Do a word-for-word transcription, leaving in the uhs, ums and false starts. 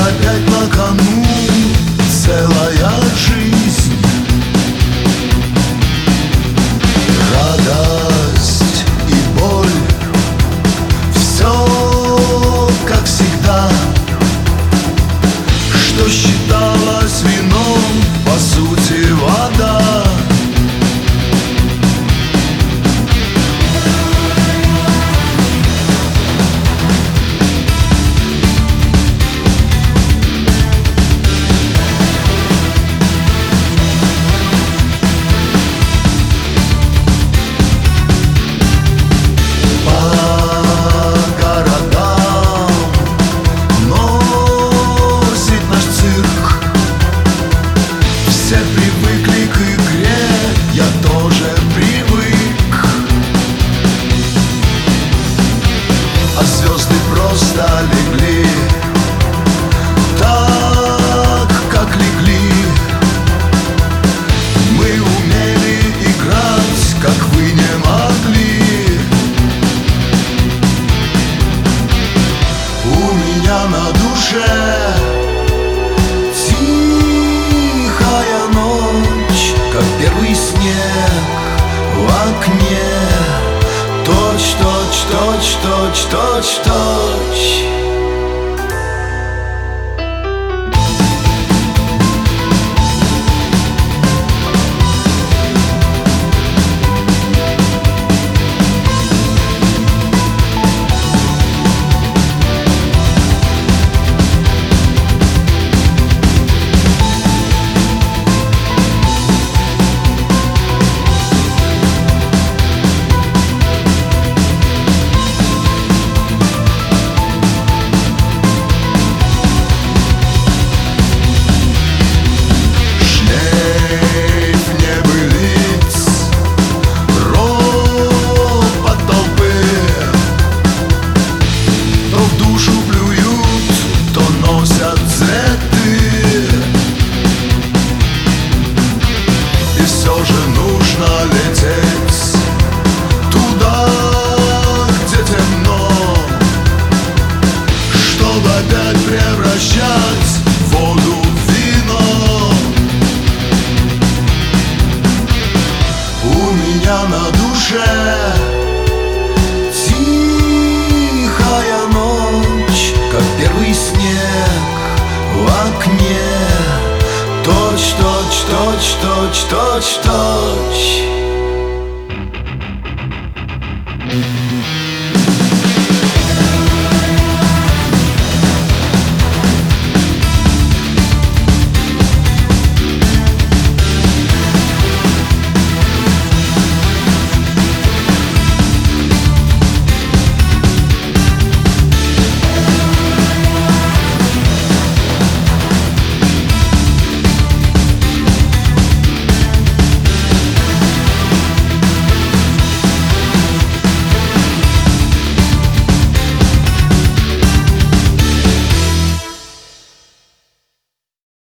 опять на кону целая жизнь. Радость и боль, все как всегда. Что считалось вином, по сути вода. Все привыкли к игре, я тоже привык. А звезды просто легли так, как легли. Мы умели играть, как вы не могли. У меня на душе как первый снег в окне. Точь, точь, точь, точь, точь, точь. Все же нужно лететь туда, где темно, чтобы опять превращать воду в вино. У меня на душе тихая ночь, как первый снег в окне. Точь, точь, точь, точь, точь, точь.